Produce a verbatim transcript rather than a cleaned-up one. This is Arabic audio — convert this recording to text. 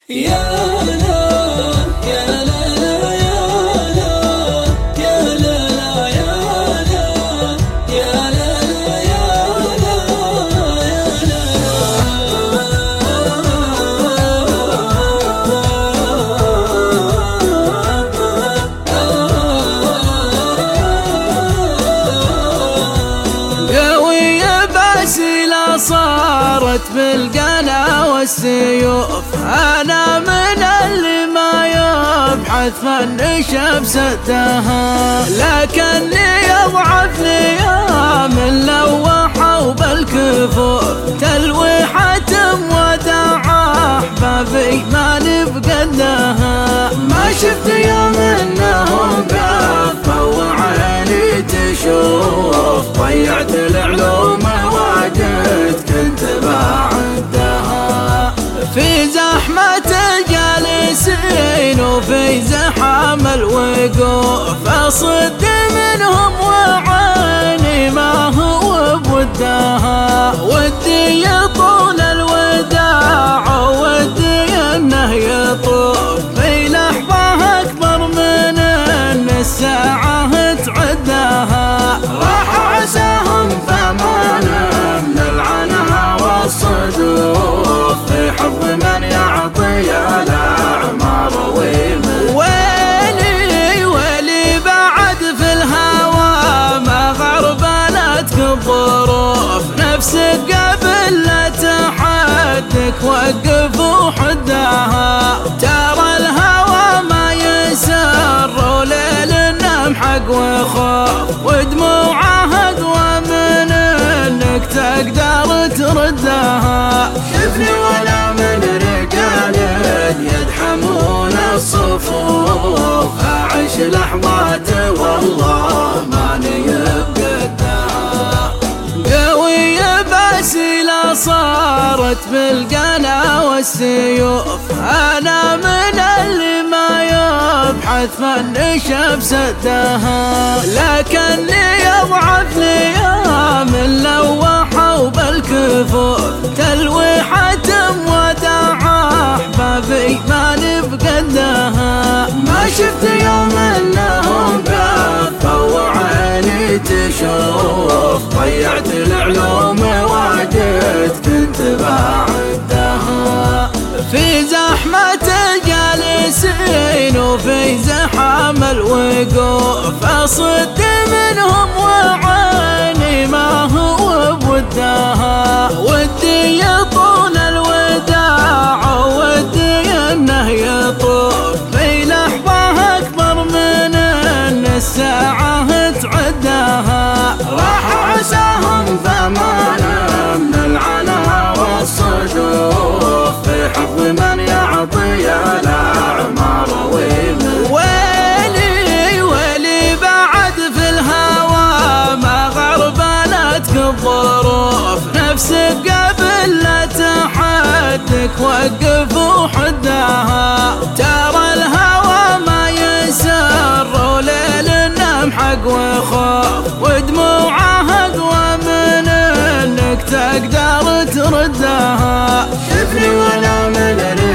يا لا يا لا لا يا لا يا لا لا يا لا يا لا لا يا لا يا قوية باسلة صارت بالقنا والسيوف. أنا من اللي ما يبحث فن شمستها، لكني أضعف لي من لوحة بالكفوف. تلويحة وداع أحبابي ما نبقدها، ما شفت يوم إنهم قفوا وعيني تشوف. ضيعت العلوم واجد كنت بعدها، في زحمة الجالسين وفي زحام الوقوف. أصد منهم وعيني ما هو بودها، ودي يطول الوداع ودي انه يطوف. في لحظة اكبر من ان الساعة تعدها، راح عساهم فمانا من العنها والصدوف. في حفظ من يعطي الأعمار ويمن. ويلي ويلي بعد في الهوى ما غربلتك الظروف. نفسك قبل لا تحدك وقف وحدها. ترى الهوى ما يسر وليل النم حق وخوف، ودموعه اقوى من انك تقدر تردها. شفني ولا من رجال يدحمون الصفوف. اعيش لحظات والله ماني بقدها. قوية باسلة صارت بالقنا والسيوف. أنا من اللي ما يبحث فن شمستها، لكني أضعف لي من لوحة بالكفوف. تلويحة وداع أحبابي ما نبقدها، ما شفت يوم إنهم قفوا وعيني تشوف. ضيعت العلوم واجد كنت بعدها، في زحمة الجالسين وفي زحام الوقوف. أصد منهم وعيني ما هو بودها، ودي يطول الوداع ودي انه يطوف. في لحظة اكبر من ان الساعة تعدها، راح عساهم فمانا من العنا والصدوف. في حفظ من يعطي الأعمار ويمن. ويلي ويلي بعد في الهوى ما غربلتك الظروف. نفسك قبل لا تحدك وقف وحدها. ترى الهوى ما يسر وليل النم حق وخوف، ودموعه اقوى من انك تقدر تردها. شفني ولا من